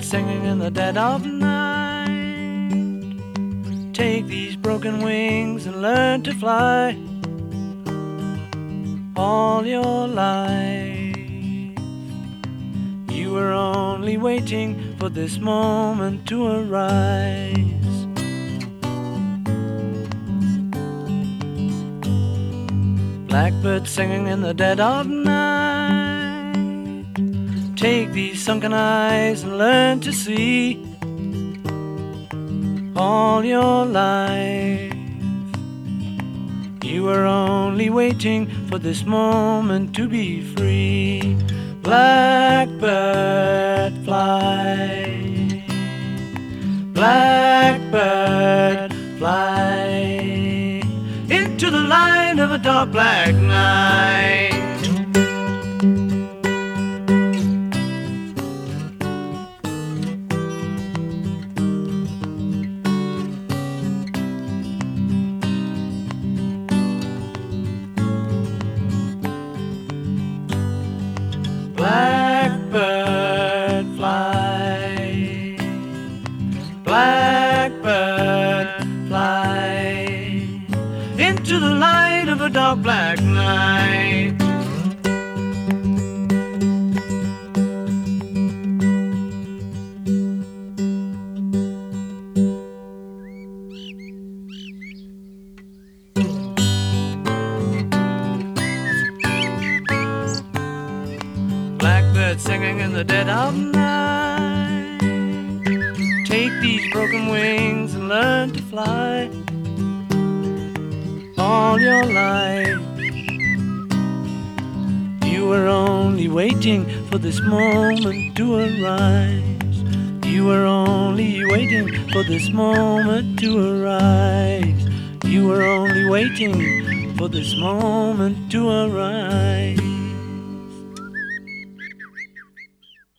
Blackbird singing in the dead of night. Take these broken wings and learn to fly all your life. You were only waiting for this moment to arise. Blackbird singing in the dead of night. Take these sunken eyes and learn to see all your life. You were only waiting for this moment to be free. Blackbird fly, blackbird fly into the light of a dark black night. Blackbird fly, blackbird fly into the light of a dark black night. Blackbird singing in the dead of night. Take these broken wings and learn to fly all your life. You were only waiting for this moment to arise. You were only waiting for this moment to arise. You were only waiting for this moment to arise.